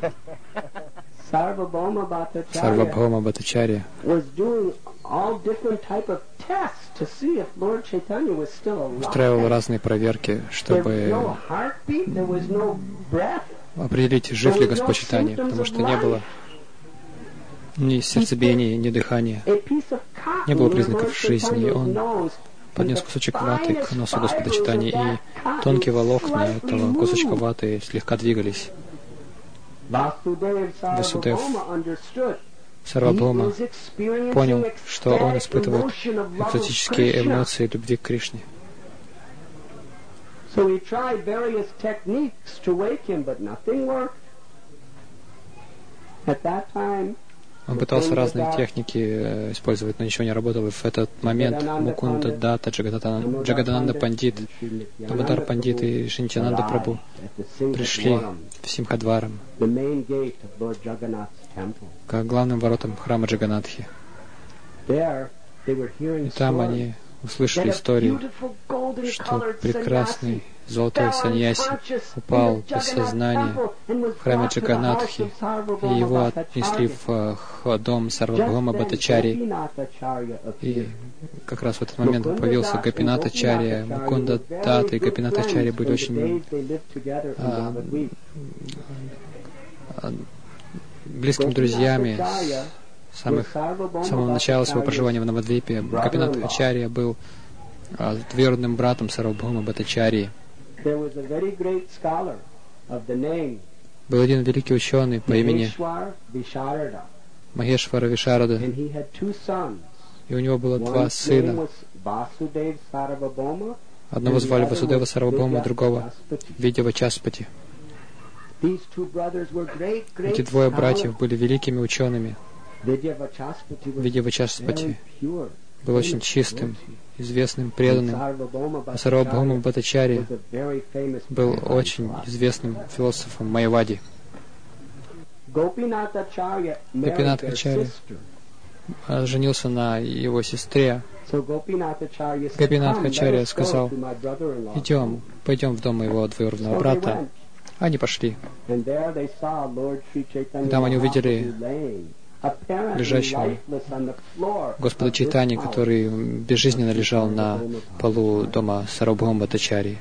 Сарвабхаума Бхаттачарья устраивал разные проверки, чтобы определить, жив ли Господь Чайтанья, потому что не было ни сердцебиения, ни дыхания, не было признаков жизни. Он поднес кусочек ваты к носу Господа Чайтаньи, и тонкие волокна этого кусочка ваты слегка двигались. Васудев Сарвабхаума понял, что он испытывает экзотические эмоции любви к Кришне. Он пытался разные техники использовать, но ничего не работало. И в этот момент Мукунда Датта, Джагадананда Пандит, Дамодар Пандит и Шинтянанда Прабху пришли в Симхадварам, к главным воротам храма Джаганатхи. И там они услышали историю, что прекрасный золотой саньяси упал без сознания в храме Джаганатхи, и его отнесли в дом Сарвабхаума Бхаттачарьи. И как раз в этот момент появился Гопинатачарья, Мукунда Датта и Гопинатачарья были очень близкими друзьями с самого начала своего проживания в Навадвипе. Гопинатачарья был двоюродным братом Сарвабхаума Бхаттачарьи. Был один великий ученый по имени Махешвара Вишарада, и у него было два сына. Одного звали Васудева Сарвабхаума, другого Видьява Часпати. Эти двое братьев были великими учеными. Видьява Часпати был очень чистым, известным, преданным. А Сарвабхаума Бхаттачарья был очень известным философом Майявади. Гопинатачарья женился на его сестре. Гопинатачарья сказал: пойдем в дом моего двоюродного брата. Они пошли. Там они увидели лежащего Господа Чайтаньи, который безжизненно лежал на полу дома Сарвабхаума Бхаттачарьи.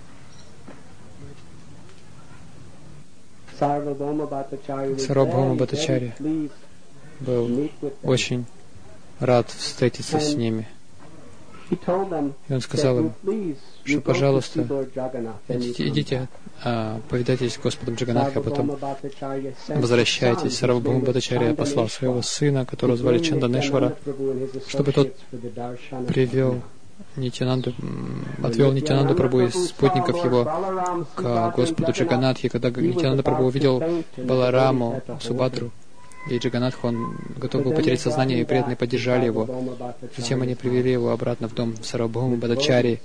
Сарвабхаума Бхаттачарья был очень рад встретиться с ними. И он сказал им, что, пожалуйста, идите, повидайтесь с Господом Джаганатхи, а потом возвращайтесь. Сарвабхаума Бхаттачарья послал своего сына, которого звали Чанданешвара, чтобы тот отвел Нитьянанду Прабху и спутников его к Господу Джаганатхи. Когда Нитьянанда Прабху увидел Балараму, Субхадру и Джаганатху, он готов был потерять сознание, и преданные поддержали его. Затем они привели его обратно в дом Сарвабхаума Бхаттачарьи.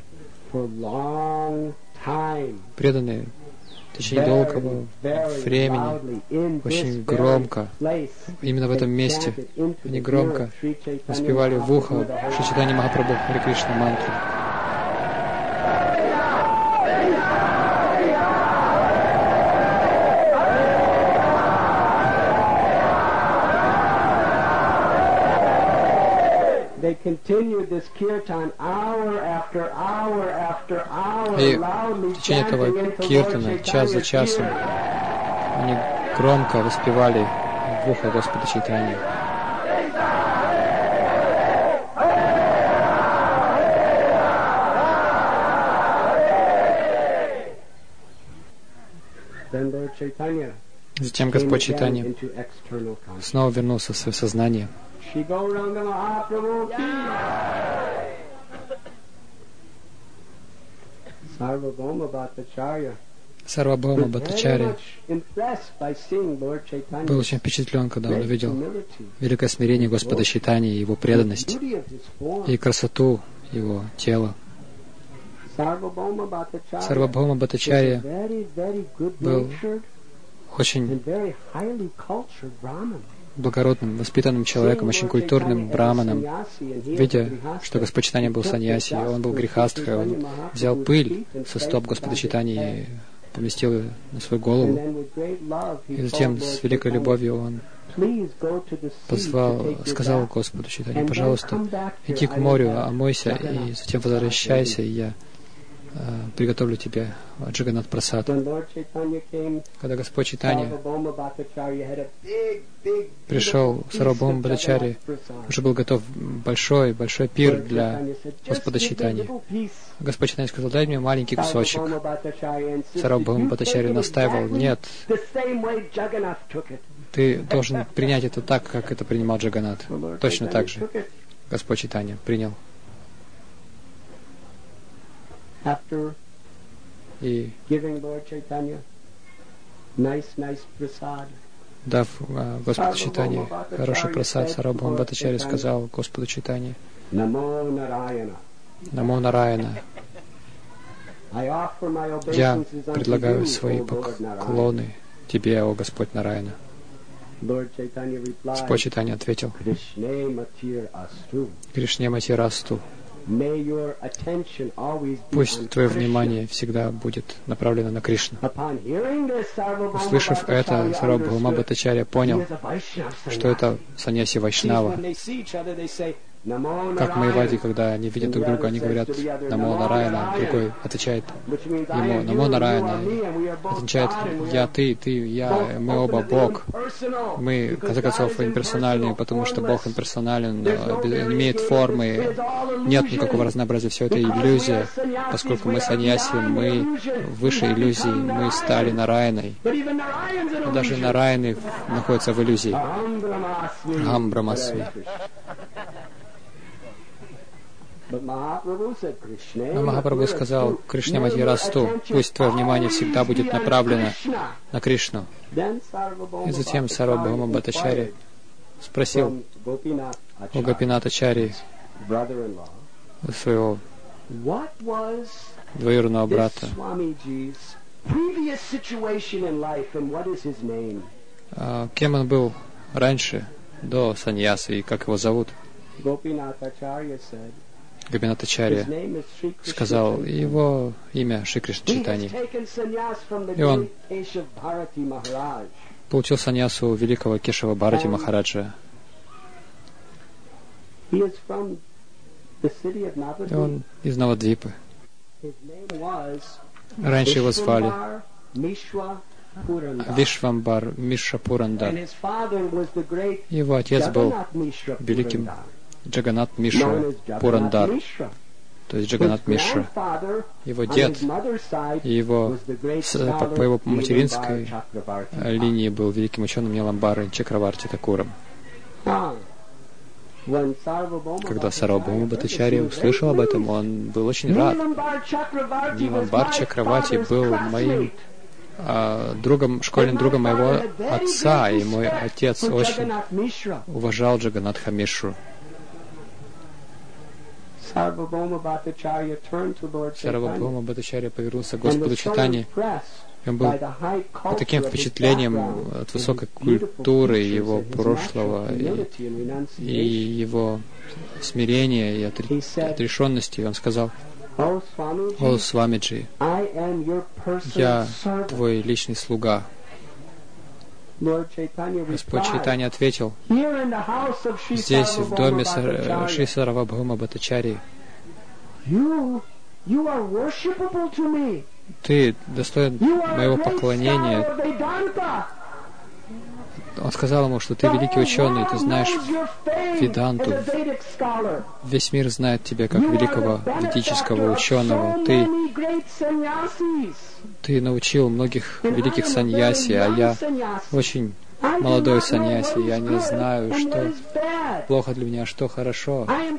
Преданные в течение долгого времени очень громко, именно в этом месте, они громко воспевали в ухо Шри Чайтанья Махапрабху Харе Кришна мантру. И в течение этого киртана, час за часом, они громко воспевали в ухо Господа Чайтаньи. Затем Господь Чайтанья снова вернулся в свое сознание. Сарвабхаума Бхаттачарья был очень впечатлен, когда он увидел великое смирение Господа Чайтаньи, его преданность и красоту его тела. Сарвабхаума Бхаттачарья был очень благородным, воспитанным человеком, очень культурным браманом. Видя, что Господь Чайтанья был саньяси, он был грехастхой, он взял пыль со стоп Господа Чайтаньи и поместил ее на свою голову. И затем с великой любовью он сказал Господу Чайтанье: пожалуйста, иди к морю, омойся, и затем возвращайся, и я приготовлю тебе Джаганнат Прасад. Когда Господь Чайтанья пришел, Сарвабхаума Бхаттачарья уже был готов большой пир для Господа Чайтаньи. Господь Чайтанья сказал: дай мне маленький кусочек. Сарвабхаума Бхаттачарья настаивал: нет, ты должен принять это так, как это принимал Джаганнат. Точно так же Господь Чайтанья принял. И дав Господу Чайтанье хороший прасад, Сарвабхаума Бхаттачарья сказал Господу Чайтанье: Намо Нараяна. Я предлагаю свои поклоны тебе, о Господь Нараяна. Господь Чайтанья ответил: Кришне Матирасту. Пусть твое внимание всегда будет направлено на Кришну. Услышав это, Сарвабхаума Бхаттачарья понял, что это саньяси Вайшнава. Как майявади, когда они видят друг друга, они говорят «Намо Нараяна», другой отвечает ему «Намо Нараяна», отвечает «Я, ты, я, мы оба Бог». Мы, в конце концов, имперсональные, потому что Бог имперсонален, имеет формы, нет никакого разнообразия, все это иллюзия. Поскольку мы саньяси, мы выше иллюзий, мы стали Нараяной. Но даже Нараяны находятся в иллюзии. Ахам Брахмасми. Но Махапрабху сказал: Кришне Матирасту, пусть твое внимание всегда будет направлено на Кришну. И затем Сарвабхаума Бхаттачарья спросил у Гопинатачарьи, своего двоюродного брата, кем он был раньше, до саньясы, и как его зовут. Гопинатачарья сказал: его имя Шри Кришна Чайтанья. И он получил саньясу великого Кешава Бхарати Махараджа. И он из Навадвипы. Раньше его звали Вишвамбар Мишра Пурандар. Его отец был великим Джаганнат Мишра Пурандар, то есть Джаганнат Мишра. Его дед и его, по его материнской линии был великим ученым Ниламбарой Чакраварти Такуром. Когда Сарвабхаума Бхаттачарья услышал об этом, он был очень рад. Ниламбар Чакраварти был моим другом, школьным другом моего отца, и мой отец очень уважал Джаганнатха Мишру. Сарвабхаума Бхаттачарья повернулся к Господу Чайтанье. Он был под таким впечатлением от высокой культуры его прошлого и его смирения и отрешенности. Он сказал: «О, Свамиджи, я твой личный слуга». Господь Чайтанья ответил: здесь, в доме Шри Сарвабхаума Бхаттачарьи, ты достоин моего поклонения. Он сказал ему, что ты великий ученый, ты знаешь Веданту. Весь мир знает тебя как великого ведического ученого. Ты научил многих великих саньяси, а я очень молодой саньяси. Я не знаю, что плохо для меня, что хорошо. Я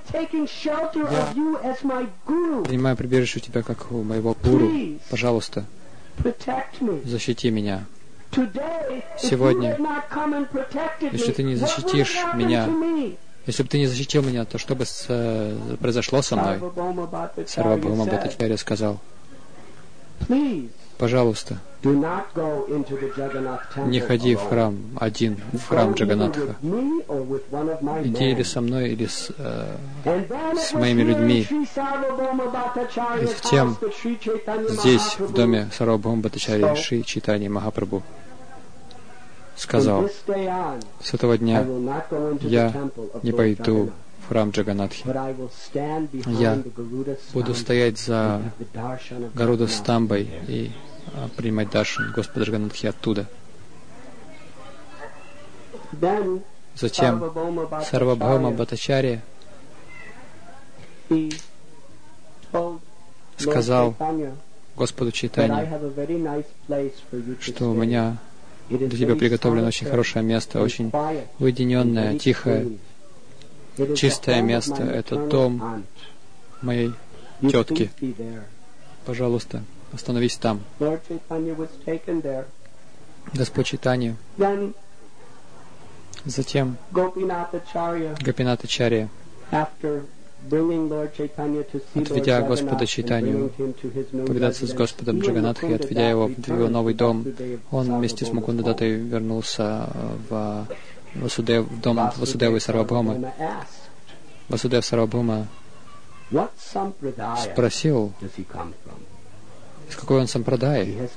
принимаю прибежище у тебя как у моего гуру. Пожалуйста, защити меня. Сегодня, если ты не защитишь меня, если бы ты не защитил меня, то что бы произошло со мной? Сарвабхаума Бхаттачарья сказал: пожалуйста, не ходи в храм один, в храм Джаганатха. Иди или со мной, или с моими людьми. И затем здесь, в доме Сарвабхаума Бхаттачарьи Шри Чайтанья Махапрабху сказал: с этого дня я не пойду в храм Джаганатхи. Я буду стоять за Гаруда Стамбой и принимать даршан Господа Джаганатхи оттуда. Затем Сарвабхаума Бхаттачарья сказал Господу Чайтанье, что у меня для тебя приготовлено очень хорошее место, очень уединенное, тихое, чистое место. Это дом моей тетки. Пожалуйста, остановись там. Господь Чайтанья. Затем Гопинатачарья, отведя Господа Чайтанью повидаться с Господом Джаганатхой, отведя его в его новый дом, он вместе с Мукундадатой вернулся в дом Васудевы Сарвабхаума. Васудев Сарвабхаума спросил, из какой он сампрадай.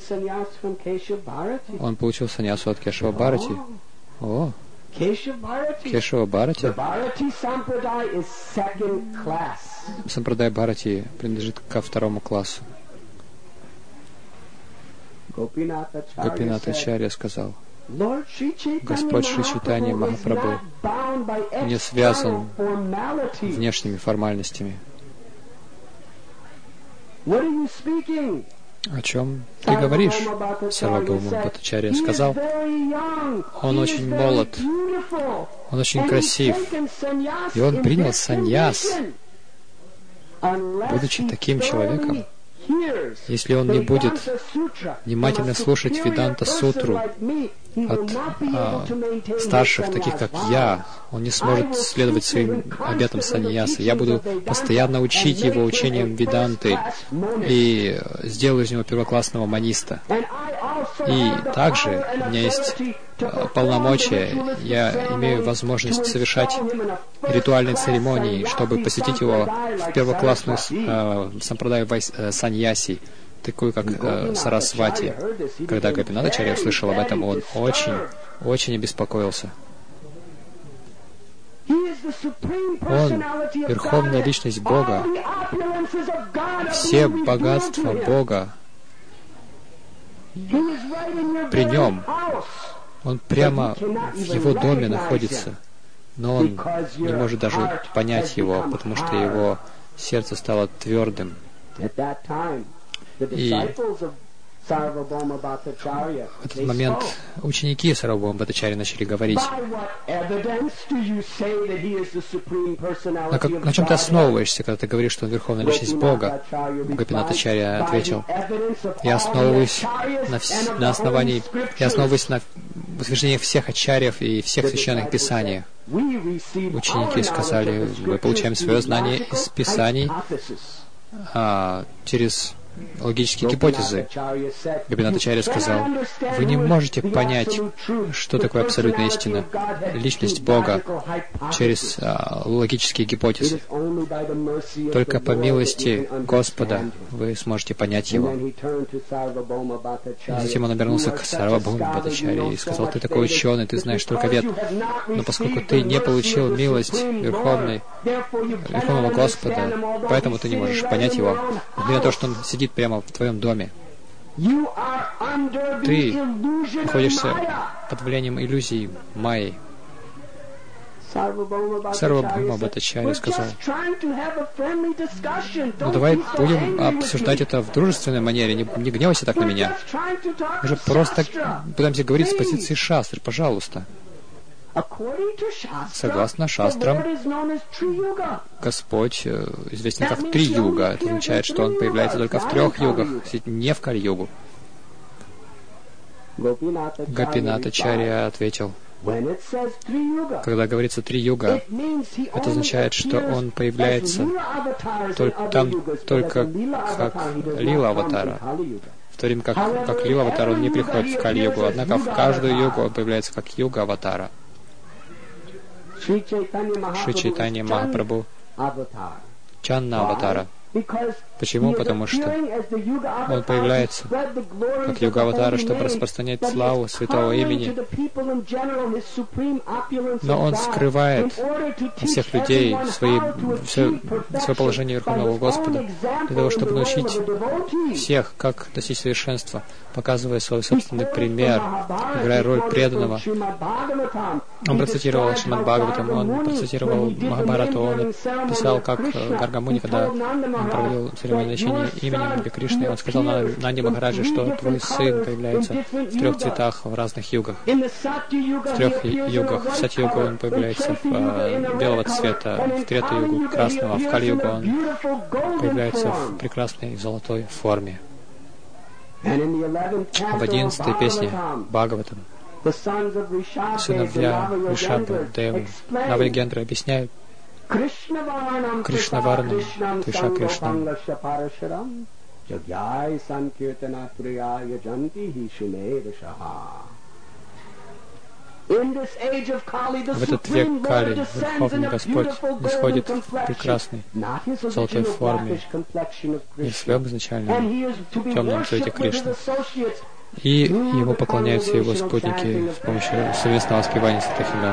Он получил саньясу от Кешава Бхарати. О, Кешава Бхарати. Сампрадай Бхарати принадлежит ко второму классу. Гопинатачарья сказал: Господь Шри Чайтанья Махапрабху не связан внешними формальностями. О чем ты говоришь? Сарвабхаума Бхаттачарья сказал: он очень молод, он очень красив, и он принял саньяс, будучи таким человеком. Если он не будет внимательно слушать Веданта Сутру от старших, таких как я, он не сможет следовать своим обетам саньяса. Я буду постоянно учить его учением Веданты и сделаю из него первоклассного маниста. И также у меня есть полномочия, я имею возможность совершать ритуальные церемонии, чтобы посвятить его в первоклассную сампрадаю саньяси, такую как Сарасвати. Когда Гопинатачарья услышал об этом, он очень обеспокоился. Он — верховная личность Бога. Все богатства Бога при нем. Он прямо в его доме находится, но он не может даже понять его, потому что его сердце стало твердым. И в этот момент ученики Сарвабхаума Бхаттачарьи начали говорить: на чем ты основываешься, когда ты говоришь, что он верховная личность Бога? Гопинатачарья ответил: я основываюсь на утверждениях всех ачарьев и всех священных писаниях. Ученики сказали: мы получаем свое знание из писаний через логические гипотезы. Гопинатачарья сказал: вы не можете понять, что такое абсолютная истина, личность Бога, через логические гипотезы. Только по милости Господа вы сможете понять его. И затем он обернулся к Сарвабхаума Бхаттачарьи и сказал: ты такой ученый, ты знаешь только вед, но поскольку ты не получил милость Верховного Господа, поэтому ты не можешь понять его. Несмотря на то, что он сидит прямо в твоем доме. Ты находишься под влиянием иллюзий Майи. Сарвабхаума Бхаттачарья сказал: ну давай будем обсуждать это в дружественной манере, не гневайся так на меня. Мы же просто пытаемся говорить с позиции шастры, пожалуйста. Согласно шастрам, Господь известен как Три-юга. Это означает, что Он появляется только в 3 югах, не в Кали-югу. Гопинатачарья ответил: когда говорится 3 юга, это означает, что Он появляется там только как Лила-аватара. В то время как Лила-аватар, он не приходит в Кали-югу, однако в каждую югу он появляется как юга-аватара. Шри Чайтанья Махапрабху Чанна-аватара. Почему? Потому что он появляется как юга-аватара, чтобы распространять славу святого имени. Но он скрывает от всех людей свое положение Верховного Господа для того, чтобы научить всех, как достичь совершенства, показывая свой собственный пример, играя роль преданного. Он процитировал Шримад Бхагаватам, он процитировал Махабхарату, он писал, как Гаргамуни, когда он проводил церемонию наречения именем для Кришны, он сказал Нанди Махараджи, что твой сын появляется в 3 цветах в разных югах. В 3 югах. В Сати-югу он появляется в белого цвета, в Трета-югу красного, а в Кали-югу он появляется в прекрасной золотой форме. А в 11-й песне Бхагаватам сыновья Вришабы, Девы, Навагендры объясняют Кришнаварнам, Твиша Кришнам. В этот век Кали Верховный Господь исходит в прекрасной золотой форме и в своем изначальном темном цвете Кришны. И ему поклоняются его спутники с помощью совместного воспевания святых имен.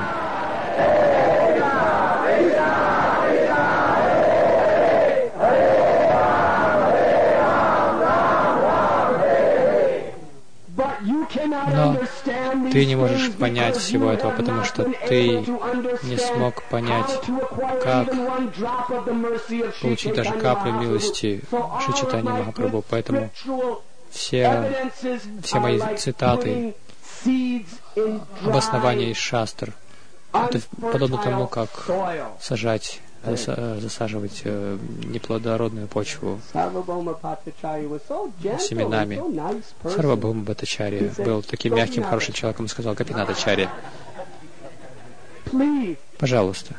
Но ты не можешь понять всего этого, потому что ты не смог понять, как получить даже каплю милости Шри Чайтаньи Махапрабху. Поэтому все мои цитаты, обоснования из шастр, это подобно тому, как засаживать неплодородную почву семенами. Сарвабхаума Бхаттачарья был таким мягким, хорошим человеком, и сказал: Гопинатачарья, пожалуйста,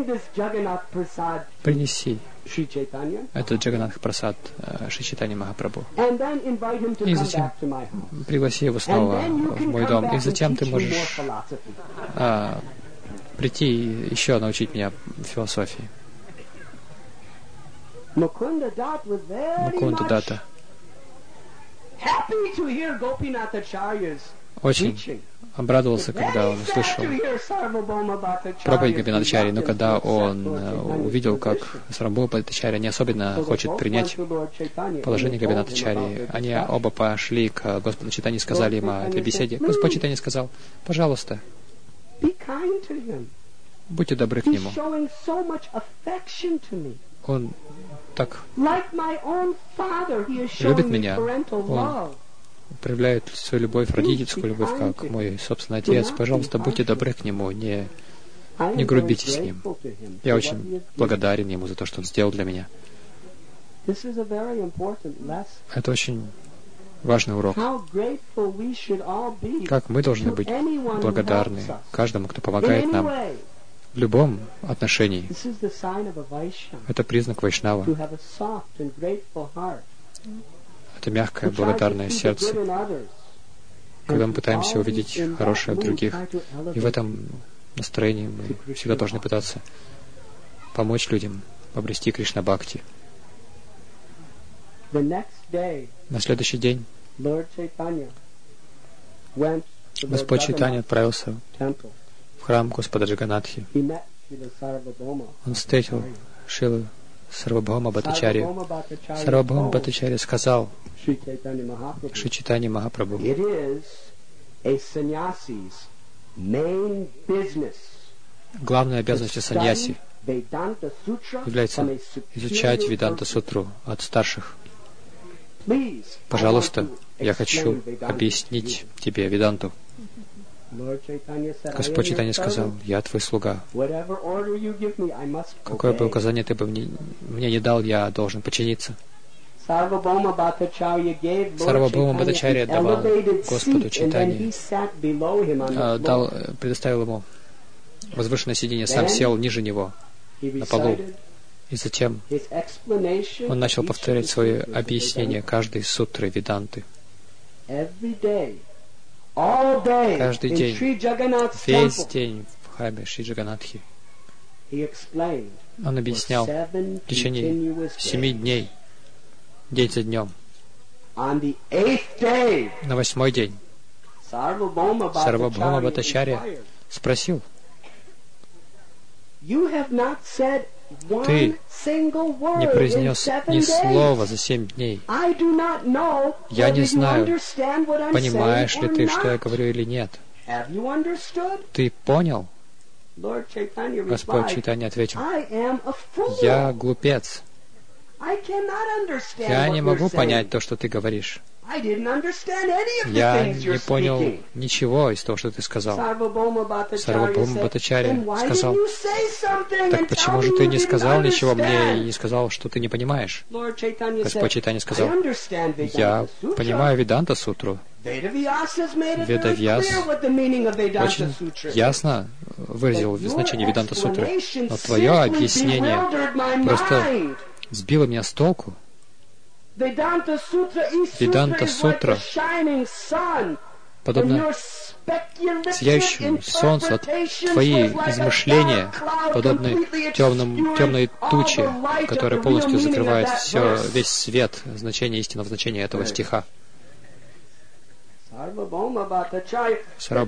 принеси этот Джаганатх Прасад Шри Чайтаньи Махапрабху, и затем пригласи его снова в мой дом, и затем ты можешь прийти и еще научить меня философии. Мукунда Датта очень обрадовался, когда он услышал проповедь Гопинатачарьи, но когда он увидел, как Сарвабхаума Бхаттачарья не особенно хочет принять положение Гопинатачарьи, они оба пошли к Господу Чайтанье и сказали ему о этой беседе. Господь Чайтанье сказал: пожалуйста, будьте добры к нему. Он так любит меня. Он проявляет свою любовь, родительскую любовь, как мой собственный отец. Пожалуйста, будьте добры к нему, не грубите с ним. Я очень благодарен ему за то, что он сделал для меня. Это очень важный урок. Как мы должны быть благодарны каждому, кто помогает нам в любом отношении. Это признак вайшнава. Это мягкое, благодарное сердце, когда мы пытаемся увидеть хорошее в других. И в этом настроении мы всегда должны пытаться помочь людям обрести Кришна-бхакти. На следующий день Господь Чайтанья отправился в храм Господа Джаганатхи. Он встретил Шрилу Сарвабхаума Бхаттачарья. Сарвабхаума Бхаттачарья сказал Шри Чайтанье Махапрабху: главной обязанностью саньяси является изучать Веданта-сутру от старших. Пожалуйста, я хочу объяснить тебе Веданту. Господь Чайтанья сказал: я твой слуга. Какое бы указание ты бы мне не дал, я должен подчиниться. Сарвабхаума Бхаттачарья давал Господу Чайтанье, предоставил ему возвышенное сиденье, сам сел ниже него, на полу. И затем он начал повторять свое объяснение каждой сутры Веданты. Каждый день, весь день в храме Шри Джаганатхи он объяснял в течение 7 дней, день за днем. На 8-й день Сарвабхаума Бхаттачарья спросил: ты не произнес ни слова за 7 дней. Я не знаю, понимаешь ли ты, что я говорю или нет. Ты понял? Господь Чайтанья ответил: я глупец. Я не могу понять то, что ты говоришь. Я не понял ничего из того, что ты сказал. Сарвабхаума Бхаттачарья сказал: так почему же ты не сказал ничего мне и не сказал, что ты не понимаешь? Господь Чайтанья сказал: я понимаю Веданта сутру. Ведавьяс очень ясно выразил значение Веданта сутры, но твое объяснение просто сбило меня с толку. Веданта сутра подобно сияющему солнцу, от твои измышления подобны темной туче, которая полностью закрывает весь свет значения истинного значения этого стиха. Сарвабхаума Бхаттачарья,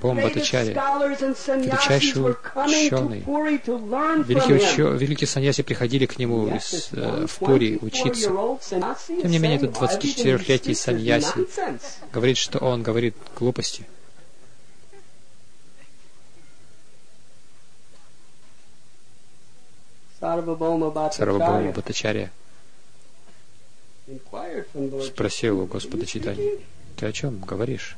величайший ученый, великие саньяси приходили к нему в Пури учиться. Тем не менее, этот 24-летний саньяси говорит, что он говорит глупости. Сарвабхаума Бхаттачарья спросил у Господа Чайтаньи: ты о чем говоришь?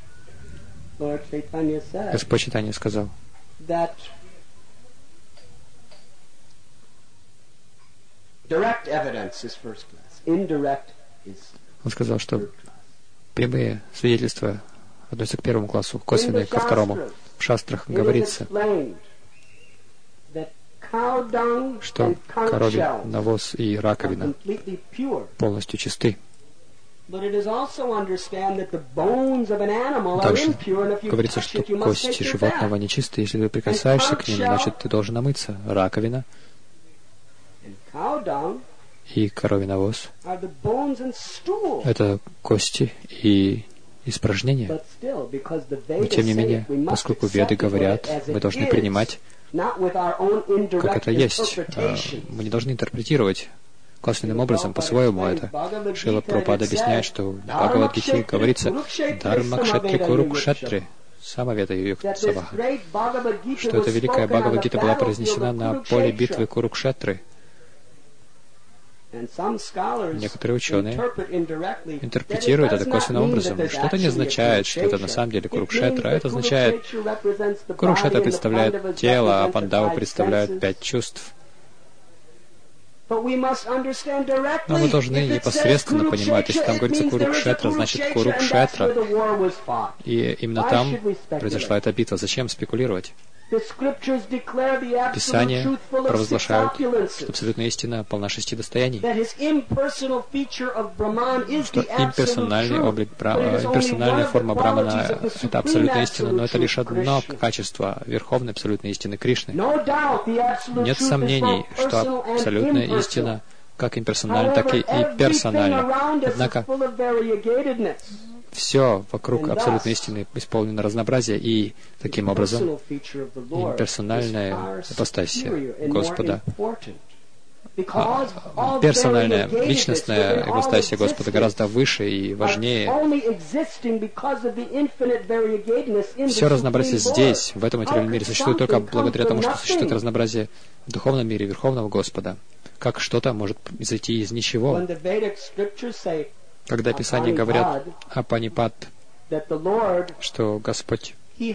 Господь Чайтанья сказал: он сказал, что прямые свидетельства относятся к первому классу, косвенные ко второму. В шастрах говорится, что коровий навоз и раковина полностью чисты. Также говорится, что кости животного нечистые. Если ты прикасаешься к ним, значит, ты должен омыться. Раковина и коровий навоз — это кости и испражнения. Но, тем не менее, поскольку Веды говорят, мы должны принимать, как это есть. Мы не должны интерпретировать косвенным образом, по-своему это. Шрила Прабхупада объясняет, что в Бхагавад-гите говорится «Дharma кшатри куру кшатри», Самавета Юкта Саваха, что эта великая Бхагавад-гита была произнесена на поле битвы Курукшетры. Некоторые ученые интерпретируют это косвенным образом. Что это не означает, что это на самом деле Курукшетра. Это означает, Курукшетра представляет тело, а Пандавы представляют 5 чувств. Но мы должны непосредственно понимать, если там говорится Курукшетра, значит Курукшетра. И именно там произошла эта битва. Зачем спекулировать? Писания провозглашают, что абсолютная истина полна 6 достояний, что имперсональная форма Брамана — это абсолютная истина, но это лишь одно качество верховной абсолютной истины Кришны. Нет сомнений, что абсолютная истина как имперсональна, так и персональна. Однако все вокруг абсолютной истины исполнено разнообразие, и таким образом имперсональная ипостасия Господа, персональная, личностная ипостасия Господа гораздо выше и важнее. Все разнообразие здесь, в этом материальном мире, существует только благодаря тому, что существует разнообразие в духовном мире Верховного Господа. Как что-то может изойти из ничего. Когда Писания говорят о Панипат, что Господь не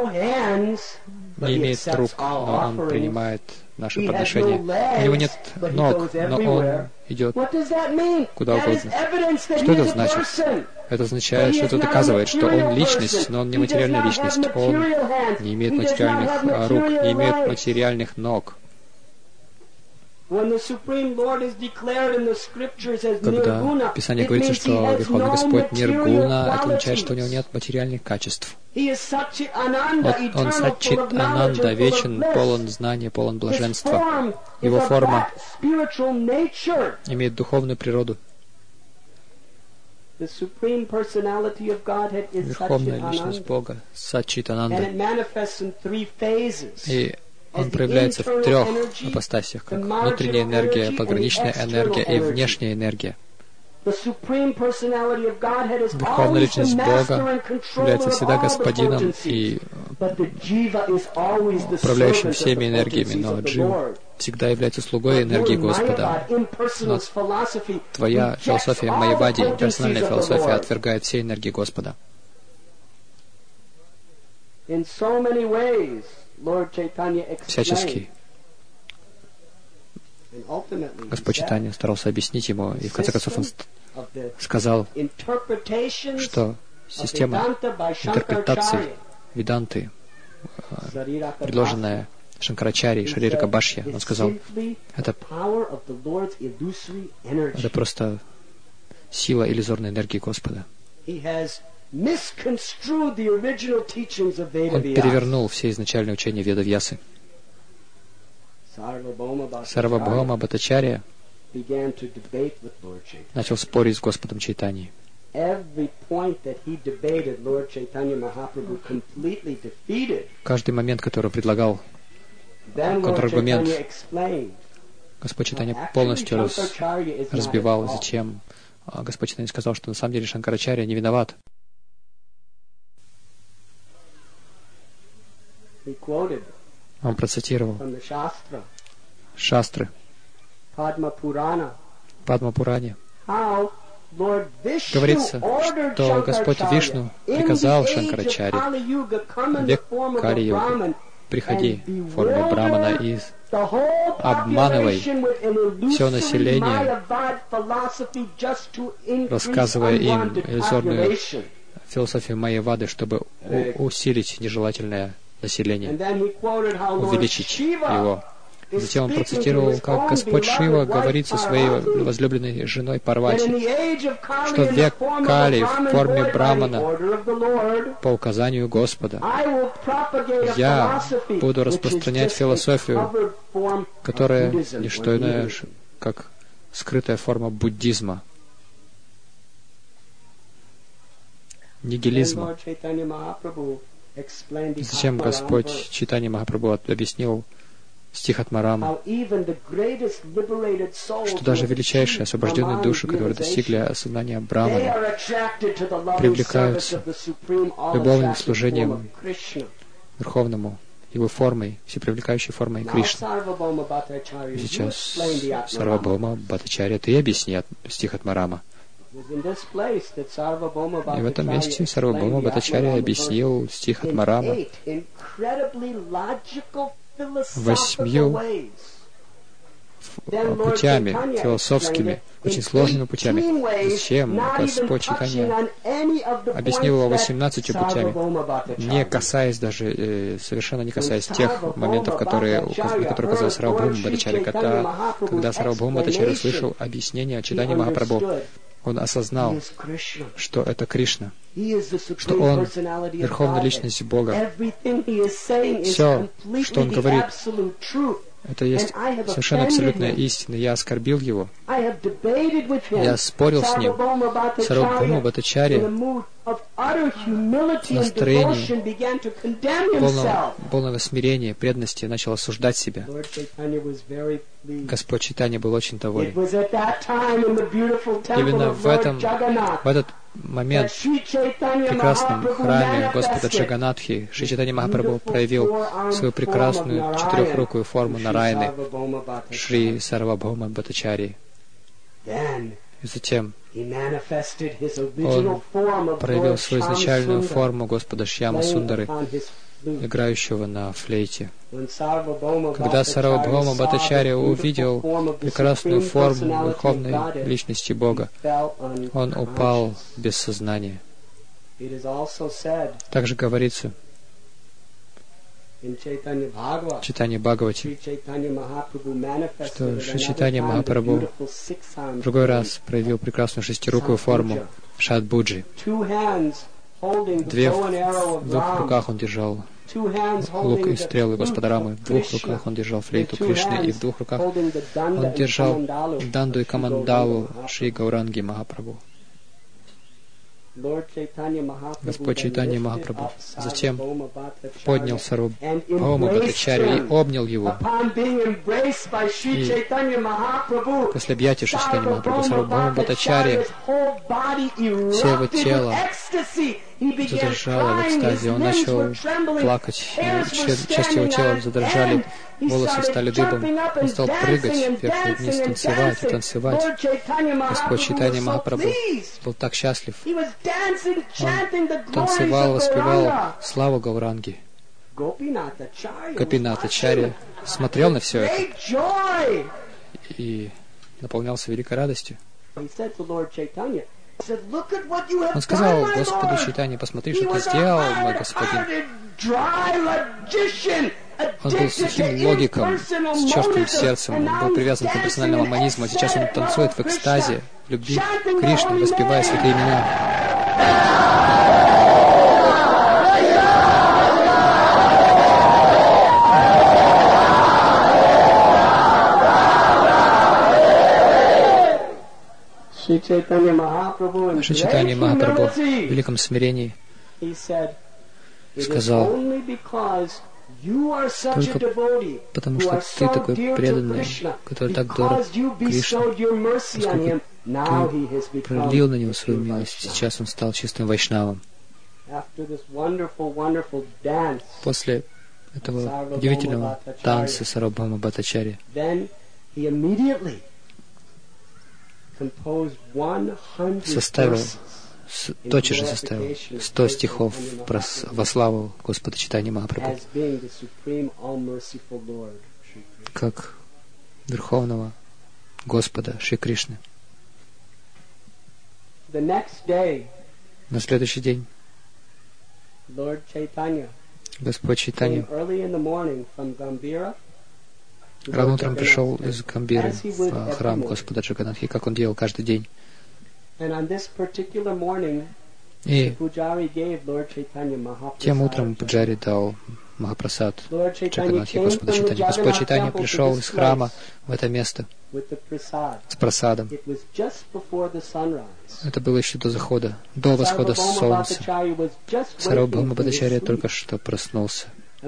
имеет рук, но Он принимает наши подношения. У Него нет ног, но Он идет куда угодно. Что это значит? Это означает, что это доказывает, что Он личность, но Он не материальная личность. Он не имеет материальных рук, не имеет материальных ног. Когда в Писании говорится, что Верховный Господь Ниргуна, это означает, что у него нет материальных качеств. Он Саччит Ананда, вечен, полон знания, полон блаженства. Его форма имеет духовную природу. Верховная личность Бога, Саччит Ананда. И он проявляется в трех апостасиях, как внутренняя энергия, пограничная энергия и внешняя энергия. Верховная личность Бога является всегда господином и управляющим всеми энергиями, но Джива всегда является слугой энергии Господа. Но твоя философия Майявади, имперсональная философия, отвергает все энергии Господа. Всячески Господь Чайтанья старался объяснить ему, и в конце концов он сказал, что система интерпретаций Веданты, предложенная Шанкарачарьей, Шарирака Бхашья, он сказал, это просто сила иллюзорной энергии Господа. Он перевернул все изначальные учения Ведавьясы. Сарвабхаума Бхаттачарья начал спорить с Господом Чайтаньей. Каждый момент, который предлагал контраргумент, Господь Чайтанья полностью разбивал. Затем Господь Чайтанья сказал, что на самом деле Шанкарачарья не виноват. Он процитировал шастры, Падма Пуране. Говорится, что Господь Вишну приказал Шанкарачарье: век Кали-йоги, приходи в форме Брамана и обманывай все население, рассказывая им иллюзорную философию Майявады, чтобы усилить нежелательное население, увеличить его. Затем он процитировал, как Господь Шива говорит со своей возлюбленной женой Парвати, что в век Кали в форме Брамана по указанию Господа я буду распространять философию, которая не что иное, как скрытая форма буддизма, нигилизма. Зачем Господь Чайтанья Махапрабху объяснил стих Атмарама, что даже величайшие освобожденные души, которые достигли осознания Брамана, привлекаются любовным служением Верховному, Его формой, всепривлекающей формой Кришны. Сейчас Сарвабхаума Бхаттачарья, ты объясни стих Атмарама. И в этом месте Сарвабхаума Бхаттачарья объяснил стих Атмарама 8 путями философскими, очень сложными путями. Зачем Господь Чайтанья объяснил его 18 путями, не касаясь даже, совершенно не касаясь тех моментов, на которые указал Сарвабхаума Бхаттачарья. Когда Сарвабхаума Бхаттачарья услышал объяснение Чайтаньи Махапрабху, он осознал, что это Кришна, что Он — Верховная Личность Бога. Все, что Он говорит, это есть совершенно абсолютная истина. Я оскорбил Его. Я спорил с Ним. Сарвабхаума Бхаттачарья в настроении полного смирения, преданности начал осуждать себя. Господь Чайтанья был очень доволен. Именно в этот момент в прекрасном храме Господа Джаганатхи Шри Чайтанья Махапрабху проявил свою прекрасную четырехрукую форму Нараяны Шри Сарвабхаума Бхаттачарьи. И затем он проявил свою изначальную форму Господа Шьяма Сундары, играющего на флейте. Когда Сарвабхаума Бхаттачарья увидел прекрасную форму Верховной Личности Бога, он упал без сознания. Также говорится, в Чайтанье Бхагавате, что Шри Чайтанья Махапрабху в другой раз проявил прекрасную шестирукую форму Шадбуджи. В двух руках он держал лук и стрелы Господа Рамы, в двух руках он держал флейту Кришны, и в двух руках он держал Данду и Камандалу Шри Гауранги Махапрабху. Господь Чайтанья Махапрабху затем поднял Сарвабхаума Бхаттачарью и обнял его. И после объятия Шри Чайтанья Махапрабху Сарвабхаума Бхаттачарья все его тело задрожало в экстазе. Он начал плакать, и части его тела задрожали, волосы стали дыбом. Он стал прыгать вверх и вниз, танцевать и танцевать. Господь Чайтанья Махапрабху был так счастлив. Он танцевал, воспевал славу Гауранги. Гопината Ачарья смотрел на все это и наполнялся великой радостью. Он сказал Господу Чайтанье: посмотри, что ты сделал, мой господин. Он был сухим логиком, с черствым сердцем, он был привязан к персональному манизму, а сейчас он танцует в экстазе, в любви к Кришне, воспевая святые имена. Шри Чайтанья Махапрабху в великом смирении сказал: только потому, что ты такой преданный, который так дорог Кришне, поскольку ты пролил на него свою милость, сейчас он стал чистым вайшнавом. После этого удивительного танца Сарвабхаума Бхаттачарьи тотчас же составил 100 стихов во славу Господа Чайтаньи Махапрабху как Верховного Господа Шри Кришны. На следующий день Господь Чайтанья рано утром пришел из Гамбиры в храм Господа Джаганатхи, как он делал каждый день. И тем утром Пуджари дал Махапрасад Джаганатхи Господа Чайтаньи. Господь Чайтанья пришел из храма в это место с прасадом. Это было еще до восхода солнца. Сарвабхаума Бхаттачарья только что проснулся.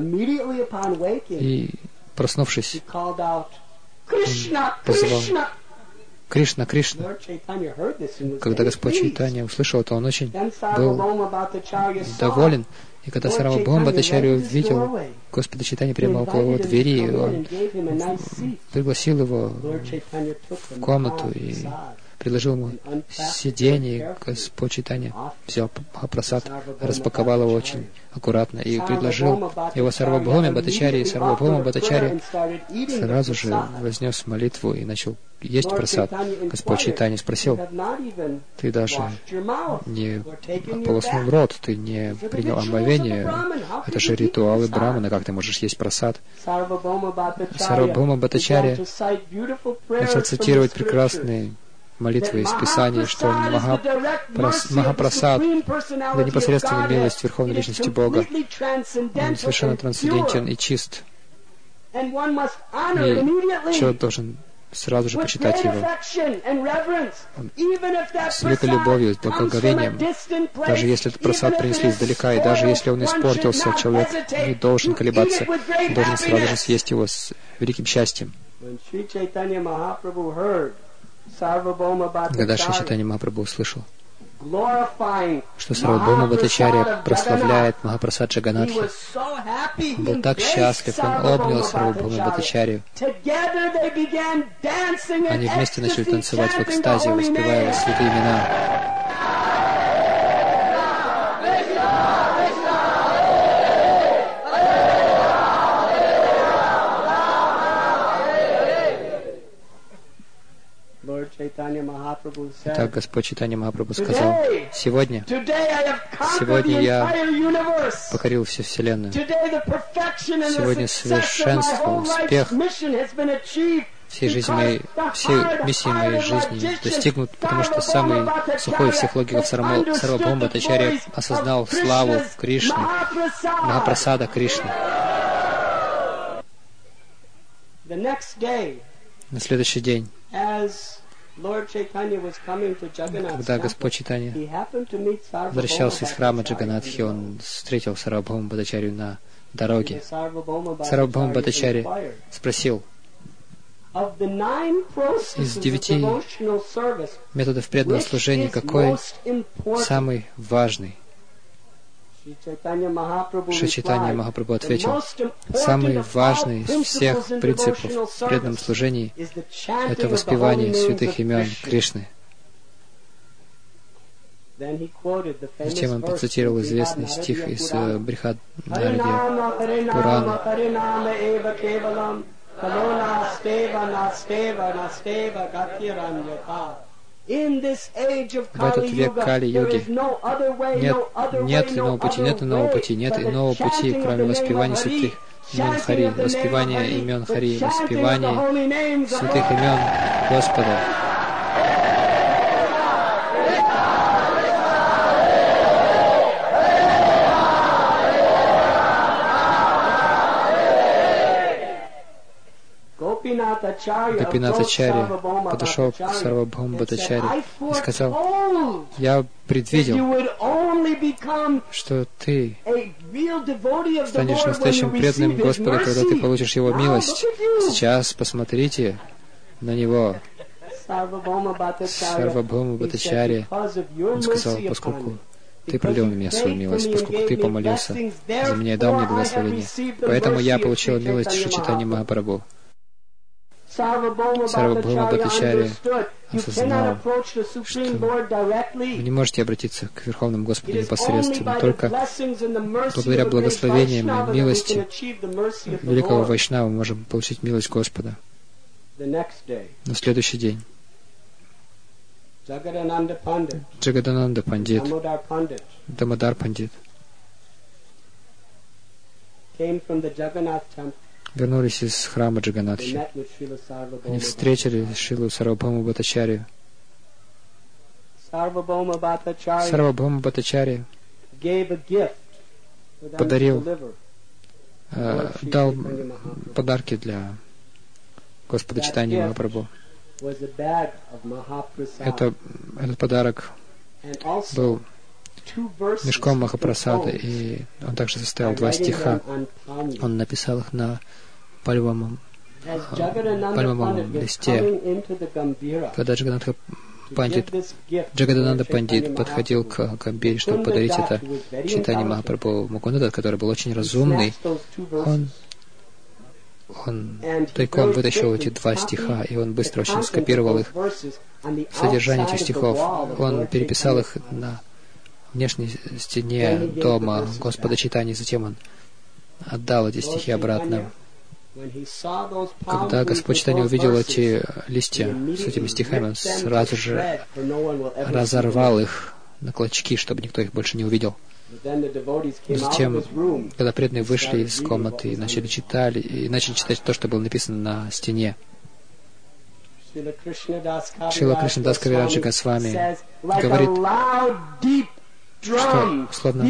И, проснувшись, он позвал: Кришна, Кришна. Когда Господь Чайтанья услышал это, он очень был доволен. И когда Сарвабхаума Бхаттачарья увидел Господа Чайтанья прямо около его двери, он пригласил его в комнату и предложил ему сиденье. Господь Чайтанья взял прасад, распаковал его очень аккуратно и предложил его Сарвабхауме Бхаттачарье. И Сарвабхаума Бхаттачарья сразу же вознес молитву и начал есть прасад. Господь Чайтанья спросил: ты даже не ополоснул рот, ты не принял омовение, это же ритуалы брамана, как ты можешь есть прасад? Сарвабхаума Бхаттачарья начал цитировать прекрасные молитвы из Писания, что Махапрасад, да непосредственная милость Верховной Личности Бога, он совершенно трансцендентен и чист. И человек должен сразу же почитать его с великой любовью, с благоговением. Даже если этот прасад принесли издалека, и даже если он испортился, человек не должен колебаться, он должен сразу же съесть его с великим счастьем. Когда Шри Чайтанья Махапрабху услышал, что Сарвабхаума Бхаттачарья прославляет Махапрасад Джаганатхи, он был так счастлив, он обнял Сарвабхаума Бхаттачарью. Они вместе начали танцевать в экстазе, воспевая его святые имена. Итак, Господь Чайтанья Махапрабху сказал: сегодня я покорил всю Вселенную. Сегодня совершенство, успех всей миссии моей жизни достигнут, потому что самый сухой из всех логиков Сарвабхаума Бхаттачарья осознал славу Кришны, Махапрасада Кришны. На следующий день, когда Господь Чайтанья возвращался из храма Джаганатхи, он встретил Сарвабхаума Бхаттачарью на дороге. Сарвабхаума Бхаттачарья спросил: из 9 методов преданного служения какой самый важный? Шри Чайтанья Махапрабху ответил: самый важный из всех принципов в преданном служении — это воспевание святых имен Кришны. Затем он процитировал известный стих из Брихад-Нарадья Пурана. В этот век Кали-йоги нет иного пути, нет иного пути, кроме воспевания святых имен Хари, воспевания имен Хари, воспевания святых имен Господа. Гопинатачарья подошел к Сарвабхаума Бхаттачарье и сказал: я предвидел, что ты станешь настоящим преданным Господу, когда ты получишь Его милость. Сейчас посмотрите на него. Сарвабхаума Бхаттачарья, он сказал: поскольку ты пролил на меня свою милость, поскольку ты помолился за меня и дал мне благословение, поэтому я получил милость Шри Чайтаньи Махапрабху. Сарвабхаума Бхаттачарья осознал, что вы не можете обратиться к Верховному Господу непосредственно, только благодаря благословениям и милости великого Вайшнава мы можем получить милость Господа. На следующий день Джагадананда Пандит, Дамодар Пандит вернулись из храма Джаганатхи. Они встретили Шрилу Сарвабхаума Бхаттачарью. Сарвабхаума Бхаттачарья дал подарки для Господа Чайтаньи Махапрабху. Этот подарок был мешком Махапрасада, и он также составил 2 стиха. Он написал их на пальмовом листе. Когда Джагадананда Пандит подходил к Гамбире, чтобы подарить это Чайтанье Махапрабху Мукунда, который был очень разумный, он тайком вытащил эти 2 стиха, и он быстро очень скопировал их. Содержание этих стихов он переписал их на внешней стене дома Господа Чайтаньи, затем он отдал эти стихи обратно. Когда Господь Чайтанья увидел эти листья с этими стихами, он сразу же разорвал их на клочки, чтобы никто их больше не увидел. Затем, когда преданные вышли из комнаты и начали читать то, что было написано на стене, Шрила Кришнадас Кавираджа Госвами говорит, что словно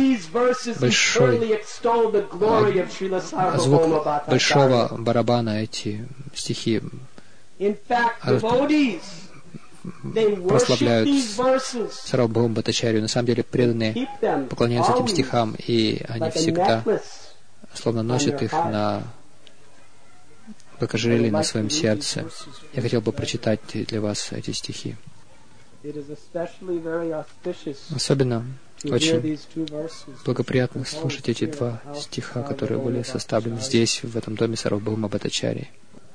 звук большого барабана эти стихи прославляют Сарвабхаума Бхаттачарью. На самом деле преданные поклоняются этим стихам, и они всегда словно носят их на ожерелье на своем сердце. Я хотел бы прочитать для вас эти стихи. Особенно очень благоприятно слушать эти 2 стиха, которые были составлены здесь, в этом доме Сарвабхаума Бхаттачарьи.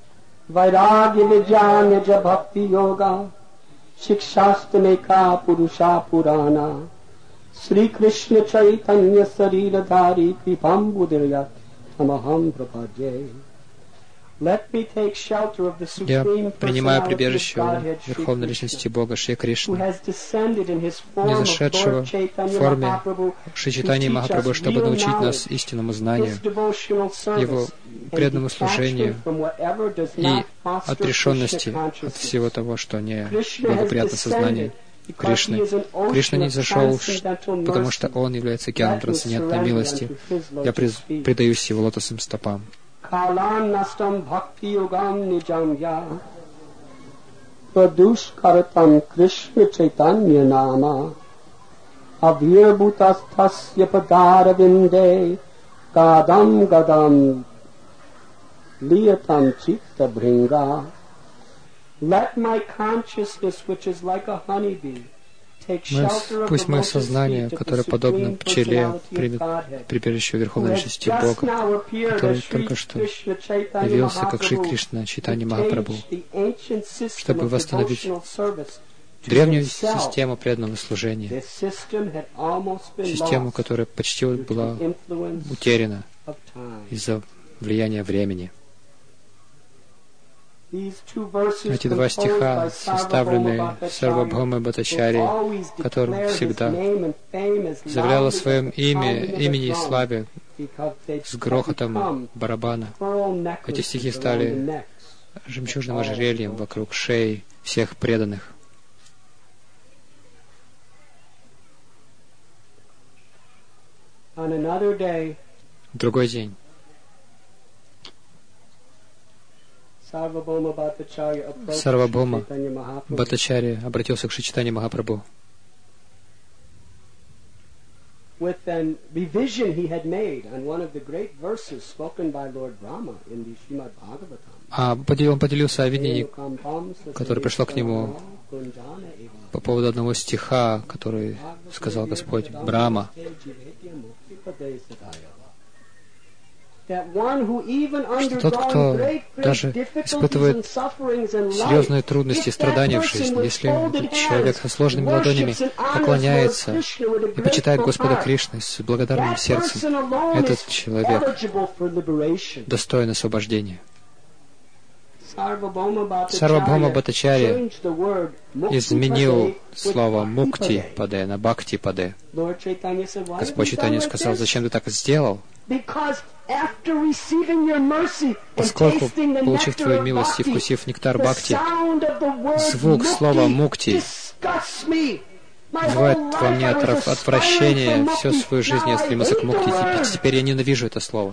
Шикшастамека Пуруша Пурана Шри Кришна Чайтанья Сарила Dhaри Крипамбудирят Тамахам Прападье Я принимаю прибежище у Верховной Личности Бога Шри Кришны, не зашедшего в форме Шри Чайтаньи Махапрабху, чтобы научить нас истинному знанию, Его преданному служению и отрешенности от всего того, что не благоприятно сознанию Кришны. Кришна не зашел, потому что Он является океаном трансцендентной милости. Я предаюсь Его лотосным стопам. Kalanastam bhakti yogam nijamya pradushkaratam Krishna Chaitanya nama avirbhutastasya padaravinde gadam gadam liyatam chitta bhringa. Let my consciousness, which is like a honeybee, пусть мое сознание, которое подобно пчеле, примет прибежище Верховной Личности Бога, который только что явился как Шри Кришна Чайтанья Махапрабху, чтобы восстановить древнюю систему преданного служения, систему, которая почти была утеряна из-за влияния времени. Эти два стиха составлены Сарвабхаума Бхаттачарьей, который всегда заявлял о своем имени и славе с грохотом барабана. Эти стихи стали жемчужным ожерельем вокруг шеи всех преданных. В другой день Сарвабхаума Бхаттачарья обратился к Шри Чайтанье Махапрабху. Он поделился о видении, которое пришло к нему по поводу одного стиха, который сказал Господь Брахма. Что тот, кто даже испытывает серьезные трудности и страдания в жизни, если этот человек со сложными ладонями поклоняется и почитает Господа Кришны с благодарным сердцем, этот человек достоин освобождения. Сарвабхаума Бхаттачарья изменил слово «мукти паде» на «бхакти паде». Господь Чайтанья сказал: «Зачем ты так сделал? Поскольку, получив Твою милость и вкусив нектар бхакти, звук слова «мукти» вызывает во мне отвращение. Всю свою жизнь я стремился к мукти, теперь я ненавижу это слово».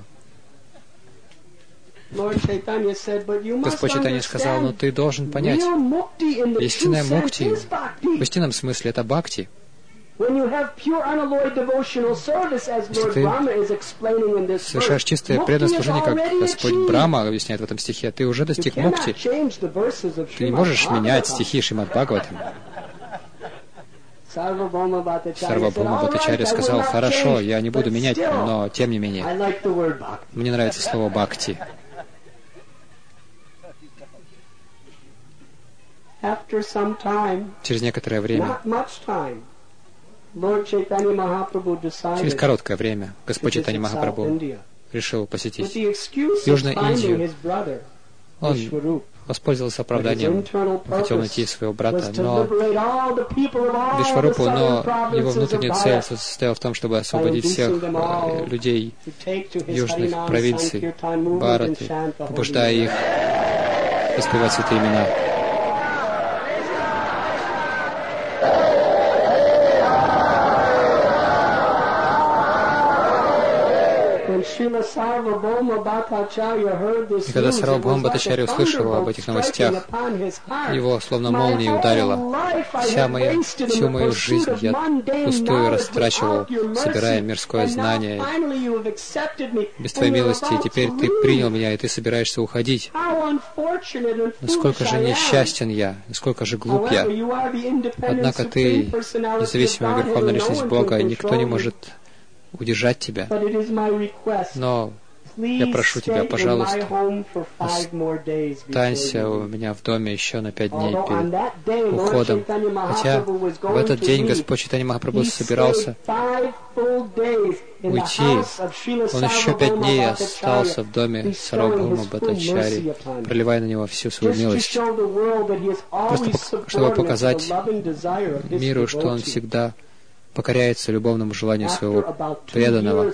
Господь Чайтанья сказал: «Но ты должен понять, истинная мукти в истинном смысле — это бхакти». Если ты совершаешь чистое преданное служение, как Господь Брахма объясняет в этом стихе, ты уже достиг мукти. Ты не можешь менять стихи Шримад Бхагаватам. Сарвабхаума Бхаттачарья сказал: «Хорошо, я не буду менять, но тем не менее, мне нравится слово «бхакти». Через некоторое время, через короткое время, Господь Чайтанья Махапрабху решил посетить Южную Индию. Он воспользовался оправданием, хотел найти своего брата, но Вишварупу, но его внутренняя цель состояла в том, чтобы освободить всех людей южных провинций Бхараты, побуждая их воспевать святые имена. И когда Сарвабхаума Бхаттачарья услышал об этих новостях, его словно молнией ударило. Всю мою жизнь я пустую растрачивал, собирая мирское знание. Без Твоей милости, и теперь Ты принял меня, и Ты собираешься уходить. Насколько же несчастен я, насколько же глуп я. Однако Ты, независимая Верховная Личность Бога, никто не может удержать Тебя. Но я прошу тебя, пожалуйста, останься у меня в доме еще на 5 дней перед уходом. Хотя в этот день Господь Чайтанья Махапрабху собирался уйти. Он еще 5 дней остался в доме Сарвабхаума Бхаттачарьи, проливая на него всю свою милость, просто чтобы показать миру, что он всегда покоряется любовному желанию своего преданного.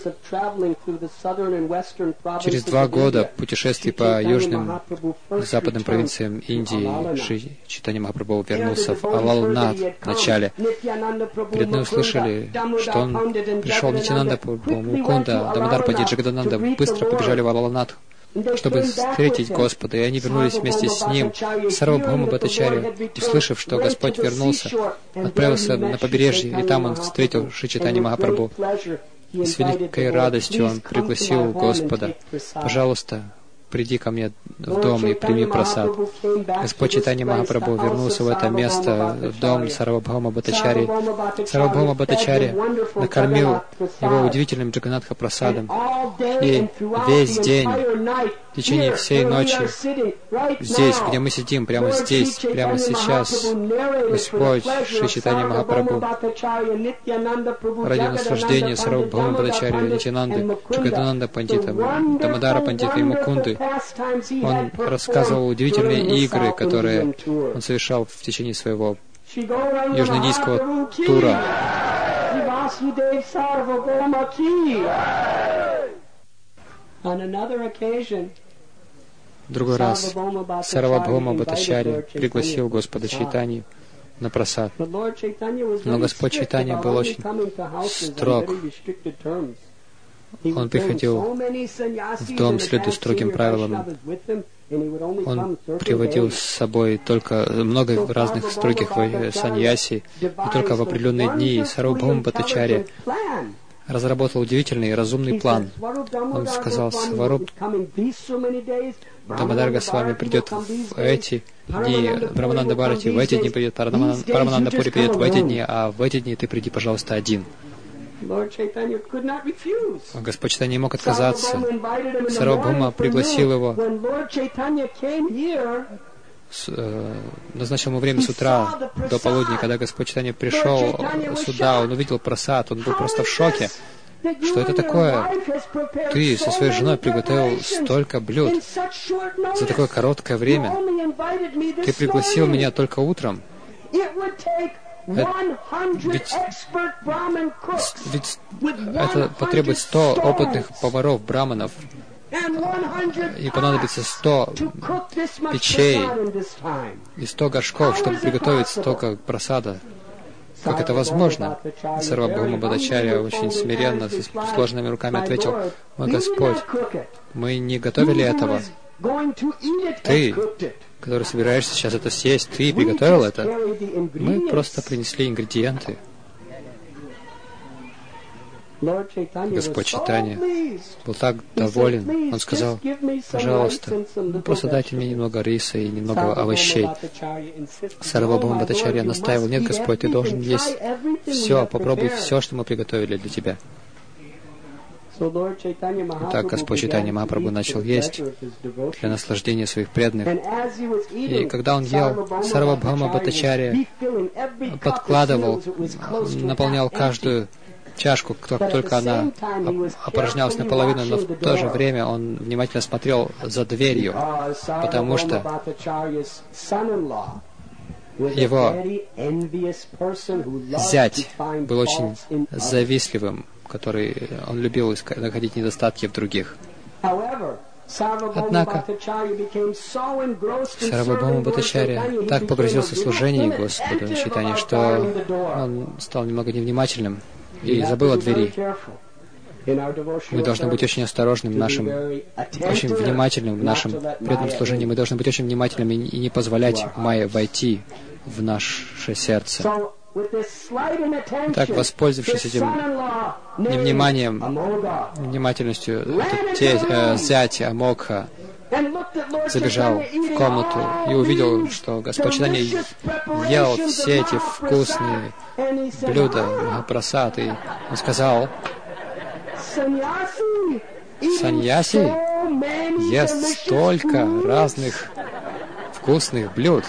Через 2 года путешествий по южным и западным провинциям Индии Шри Чайтанья Махапрабху вернулся в Алалнат в начале. Преданные услышали, что он пришел Нитянанда Мукунда, Дамодар Пандит, Джагадананда, быстро побежали в Алалнат, чтобы встретить Господа, и они вернулись вместе с ним. Сарвабхаума Бхаттачарья, услышав, что Господь вернулся, отправился на побережье, и там он встретил Шри Чайтанья Махапрабху. И с великой радостью он пригласил Господа: «Пожалуйста, приди ко мне в дом и прими прасад». Господь Чайтанья Махапрабху вернулся в это место, в дом Сарвабхаума Бхаттачарьи. Сарвабхаума Бхаттачарья накормил его удивительным Джаганатха прасадом. И весь день, в течение всей ночи, здесь, где мы сидим, прямо здесь, прямо сейчас, Господь Шри Чайтанья Махапрабху ради наслаждения Сарвабхаума Бхаттачарьи, Нитянанды, Джагадананда Пандита, Дамодара Пандита и Мукунды, он рассказывал удивительные игры, которые он совершал в течение своего южноиндийского тура. В другой раз Сарвабхаума Бхаттачарья пригласил Господа Чайтанью на прасад. Но Господь Чайтанья был очень строг. Он приходил в дом, следуя строгим правилам. Он приводил с собой только много разных строгих саньяси, и только в определенные дни Сарвабхаума Бхаттачарья разработал удивительный и разумный план. Он сказал: «Сваруб Дамодар Госвами придет в эти дни, Брамананда Бхарати в эти дни придет, Парамананда Пури придет в эти дни, а в эти дни ты приди, пожалуйста, один». Господь Чайтанья не мог отказаться. Сарвабхаума пригласил его, назначил ему время с утра до полудня. Когда Господь Чайтанья пришел сюда, он увидел прасад, он был просто в шоке. Что это такое? Ты со своей женой приготовил столько блюд за такое короткое время. Ты пригласил меня только утром. Ведь это потребует 100 опытных поваров, браманов, и понадобится 100 печей и 100 горшков, чтобы приготовить столько прасада. Как это возможно? Сарвабхаума Бхаттачарья очень смиренно, с сложенными руками ответил: «Мой Господь, мы не готовили этого. Ты, который собираешься сейчас это съесть, ты приготовил это. Мы просто принесли ингредиенты». Господь Чайтанья был так доволен. Он сказал: «Пожалуйста, просто дайте мне немного риса и немного овощей». Сарвабхаума Бхаттачарья настаивал: «Нет, Господь, ты должен есть все, попробуй все, что мы приготовили для тебя». Итак, Господь Чайтанья Махапрабху начал есть для наслаждения своих преданных. И когда он ел, Сарвабхаума Бхаттачарья подкладывал, наполнял каждую чашку, как только она опорожнялась наполовину, но в то же время он внимательно смотрел за дверью, потому что его зять был очень завистливым, который он любил находить недостатки в других. Однако Сарвабхаума Бхаттачарья так погрузился в служение Господу Чайтаньи, что он стал немного невнимательным и забыл о двери. Мы должны быть очень осторожными очень внимательным в нашем преданном служении. Мы должны быть очень внимательными и не позволять Майе войти в наше сердце. Так, воспользовавшись этим невниманием, внимательностью, зять Амокха забежал в комнату и увидел, что Господь Чайтанья ел все эти вкусные блюда, прасад, и он сказал: саньяси ест столько разных вкусных блюд.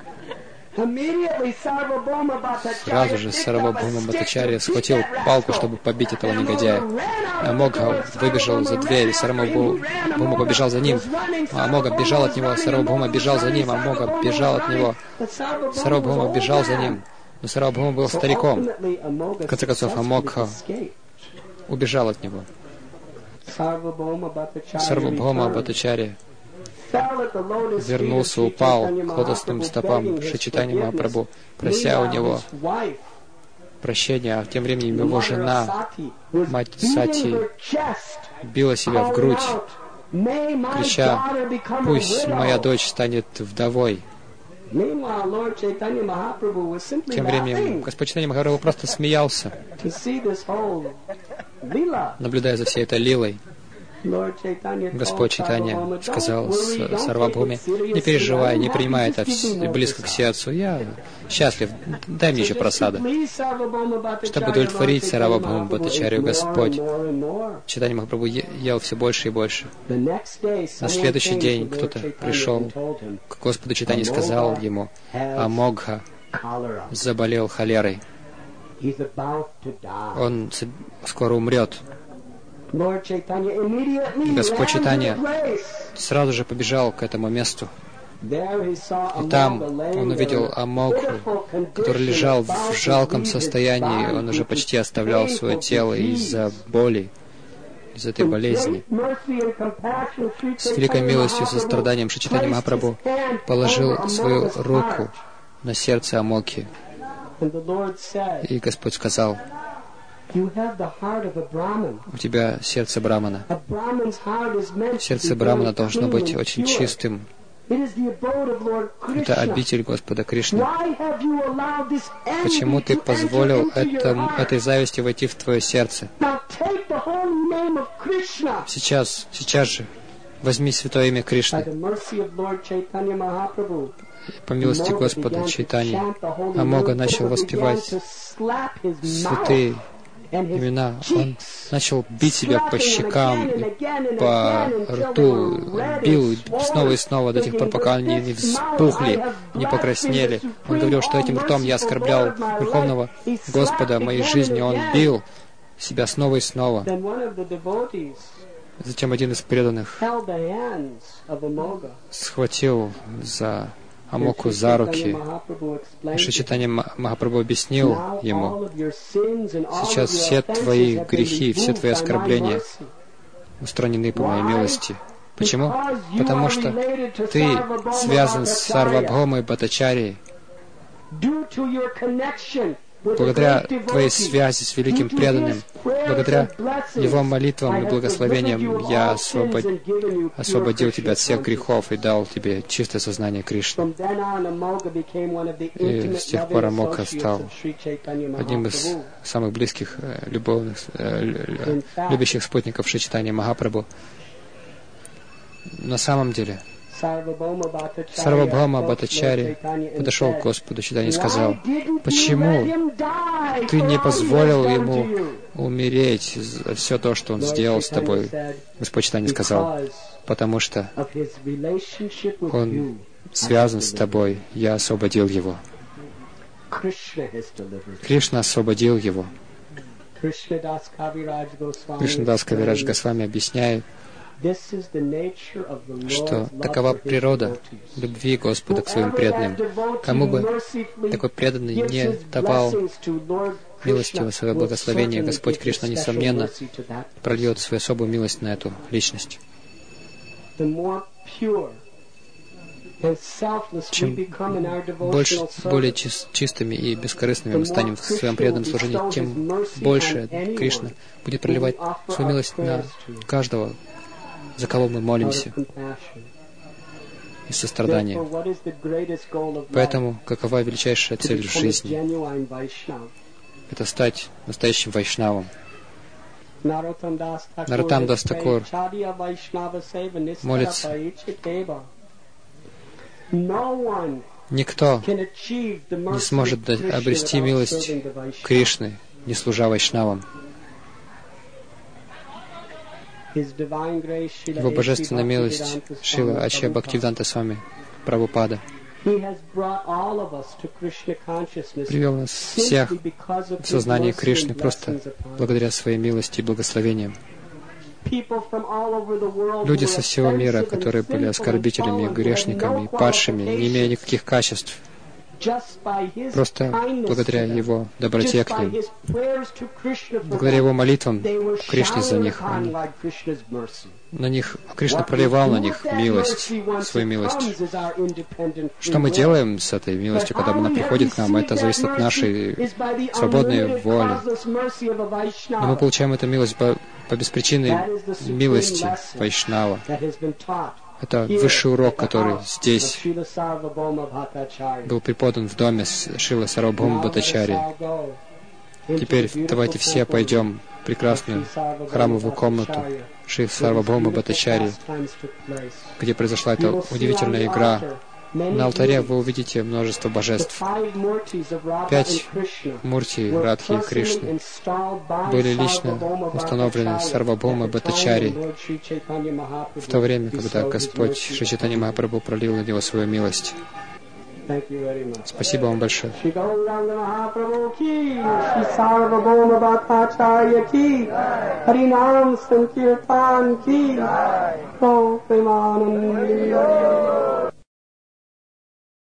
Сразу же Сарвабхаума Бхаттачарья схватил палку, чтобы побить этого негодяя. Амогха выбежал за дверь, Сарвабхаума побежал за ним. Амогха бежал от него, Сарвабхаума бежал за ним, Амогха бежал от него. Сарвабхаума бежал за ним. Но Сарвабхаума был стариком. В конце концов, Амогха убежал от него. Сарвабхаума Бхаттачарья вернулся, упал к лотосным стопам Шри Чайтаньи Махапрабху, прося у него прощения, а тем временем его жена, мать Сати, била себя в грудь, крича: «Пусть моя дочь станет вдовой». Тем временем Господь Чайтанья Махапрабху просто смеялся, наблюдая за всей этой лилой. Господь Чайтанья сказал Сарвабхауме: «Не переживай, не принимай это близко к сердцу. Я счастлив. Дай мне еще просада». Чтобы удовлетворить Сарвабхаума Бхаттачарью, Господь Чайтанья Махапрабху ел все больше и больше. На следующий день кто-то пришел к Господу Чайтанье и сказал ему: «Амогха заболел холерой. Он скоро умрет». Господь Чайтанья сразу же побежал к этому месту. И там он увидел Амогху, который лежал в жалком состоянии. Он уже почти оставлял свое тело из-за боли, из этой болезни. С великой милостью и состраданием Шри Чайтанья Махапрабху положил свою руку на сердце Амогхи. И Господь сказал: «У тебя сердце брамана. Сердце брамана должно быть очень чистым. Это обитель Господа Кришны. Почему ты позволил этой зависти войти в твое сердце? Сейчас же возьми святое имя Кришны». По милости Господа Чайтаньи Амогха начал воспевать святые имена. Он начал бить себя по щекам, по рту, бил снова и снова до тех пор, пока они не вспухли, не покраснели. Он говорил, что этим ртом я оскорблял Верховного Господа моей жизни. Он бил себя снова и снова. Затем один из преданных схватил за Амогху за руки. Шри Чайтанья Махапрабху объяснил ему: «Сейчас все твои грехи, все твои оскорбления устранены по моей милости». Почему? Потому что ты связан с Сарвабхаумой Бхаттачарьей. Благодаря твоей связи с великим преданным, благодаря его молитвам и благословениям, я освободил тебя от всех грехов и дал тебе чистое сознание Кришны. И с тех пор Амогха стал одним из самых близких, любящих спутников Шри Чайтаньи Махапрабху. На самом деле, Сарвабхаума Бхаттачарья подошел к Господу Чайтанье и сказал: «Почему ты не позволил ему умереть за все то, что он сделал с тобой?» Господь Чайтанье сказал: «Потому что он связан с тобой, я освободил его». Кришна освободил его. Кришнадас Кавирадж Госвами объясняет, что такова природа любви Господа к своим преданным. Кому бы такой преданный не давал милостивого своего благословения, Господь Кришна, несомненно, прольет свою особую милость на эту личность. Чем более чистыми и бескорыстными мы станем в своем преданном служении, тем больше Кришна будет проливать свою милость на каждого, за кого мы молимся, и сострадание. Поэтому, какова величайшая цель в жизни? Это стать настоящим вайшнавом. Нароттам Дас Такур молится: никто не сможет обрести милость Кришны, не служа вайшнавам. Его божественная милость Шрила Ачарья Бхактивиданта Свами Прабхупада привел нас всех в сознание Кришны просто благодаря своей милости и благословениям. Люди со всего мира, которые были оскорбителями, грешниками, падшими, не имея никаких качеств, просто благодаря Его доброте к ним, благодаря Его молитвам Кришне за них, Кришна проливал на них милость, свою милость. Что мы делаем с этой милостью, когда она приходит к нам, это зависит от нашей свободной воли. Но мы получаем эту милость по беспричинной милости Вайшнава. Это высший урок, который здесь был преподан в доме Шрилы Сарвабхаума Бхаттачарьи. Теперь давайте все пойдем в прекрасную храмовую комнату Шри Сарвабхаума Бхаттачарьи, где произошла эта удивительная игра. На алтаре вы увидите множество божеств. 5 мурти Радхи и Кришны были лично установлены Сарвабхаума Бхаттачарьи в то время, когда Господь Шри Чайтанья Махапрабху пролил на него свою милость. Спасибо вам большое. Харинам Санкиртан ки,